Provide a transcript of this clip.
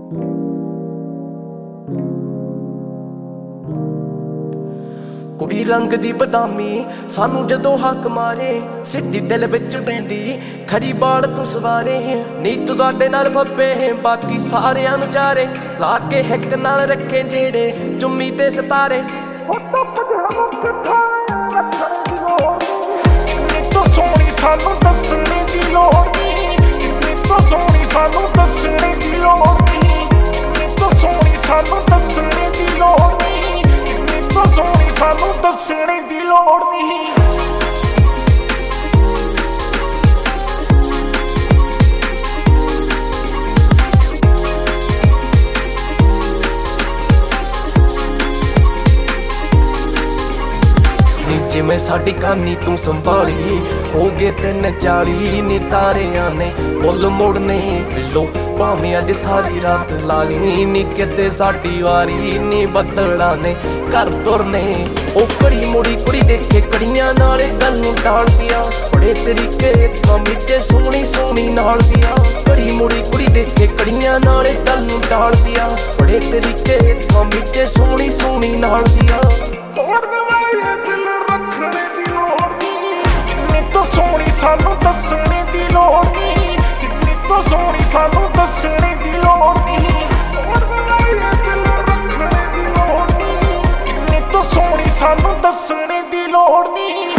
कुड़ी रंग दी बदामी सानू जदों हक मारे सिद्धी दिल विच पैंदी खड़ी बाल तू सवारे नी तू साडे नाल फब्बे बाकी सारियां नूं चारे ला के हिक नाल रखे जेड़े चुम्मी ते सितारे सोहनी सानू दसने दी लोड़ नी तो सोहनी सानू दसने दी लोड़ नी तो सोहनी सानू दसने दी लोड़ नी तो सोहनी सानू दसने दी लोड़ नी जिमें साडी कहानी तू संभाली हो गए 340 नी तारियां ने मुल मुड़ने बिल्लो भावें अज सारी रात लाली नी किते साडी वारी नी बदड़ा ने घर तुरने ओ कड़ी मुड़ी कुड़ी देखे कड़ियां नाले गल नूं टाल दिया बड़े तरीके मिट्टे सोहनी सोहनी नाल दिया कड़ी मुड़ी कुड़ी देखे कड़ियां नाले गल नूं टाल दिया बड़े तरीके मिट्टे सोहनी सोहनी नाल दिया सोहनी सानू दसने दी लोड़ नी किन्नी तो सोहनी सानू दसने दी लोड़ नी दिल रखने दी लोड़ नी किन्नी तो सोहनी सानू दसने दी लोड़ नी।